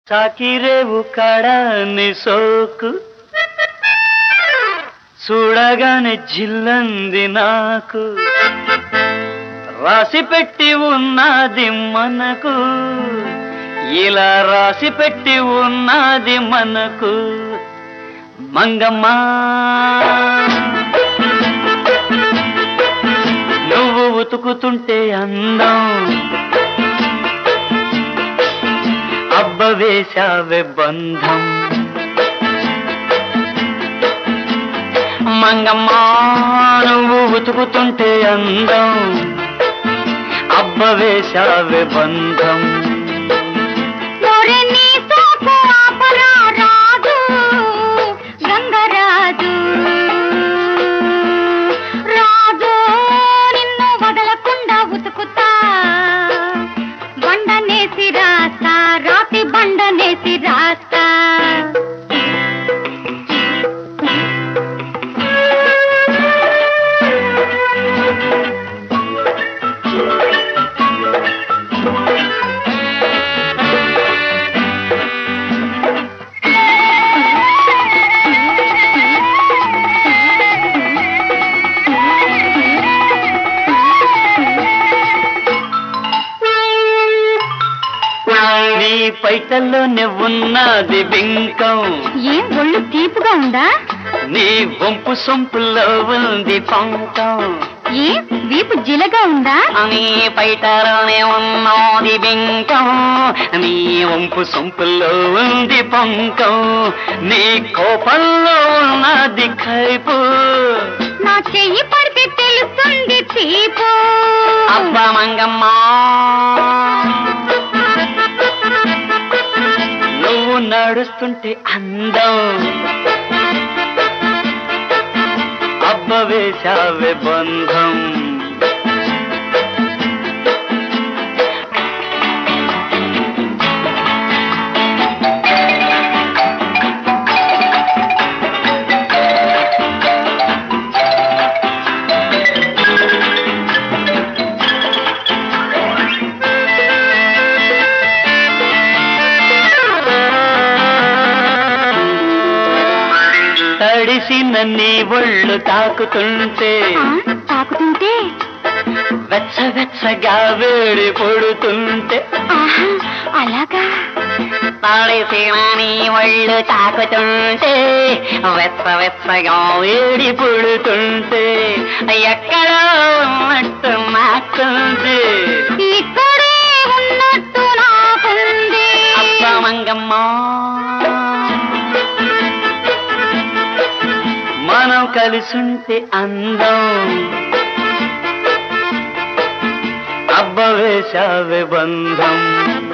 తాకిరేవు కడాన్ని సోకు చూడగానే జిల్లంది నాకు రాసి పెట్టి ఉన్నది మనకు ఇలా రాసి పెట్టి ఉన్నది మనకు మంగమ్మ నువ్వు ఉతుకుతుంటే అందం అబ్బ వేశావే బంధం మంగమ్మ నువ్వు ఉతుకుతుంటే అందం అబ్బ వేశావే బంధం గంగరాజు రాజు నిన్ను వదలకుండా ఉతుకుతా బండనేసి రాస్తా రాతి బండనేసి రాస్తా నీ పైటల్లోనే ఉన్నది బింకం ఏం ఒళ్ళు తీపుగా ఉందా నీ వంపు సొంపుల్లో ఉంది పంకం ఏం వీపు జిలగా ఉందా నీ పైటలోనే ఉన్నది బింకం నీ వంపు సొంపుల్లో ఉంది పంకం నీ కోపంలో ఉన్నది కైపు నా చెయ్యి పడితే తెలుస్తుంది తీపు అబ్బా మంగమ్మ నువ్వు నడుస్తుంటే అందం అబ్బ వేశావే బంధం తడిసిన నీ ఒళ్ళు తాకుతుంటే వెచ్చ వెచ్చగా వేడి పొడుతుంటే అలాగా తడిసిన నీ ఒళ్ళు తాకుతుంటే వెచ్చ వెచ్చగా వేడి పొడుతుంటే ఎక్కడో ఉన్నట్టు నాకుంది ఇక్కడే ఉన్నట్టు నాకుంది అబ్బ మంగమ్మ మనం కలిసుంటే అందం అబ్బ వేశావే బంధం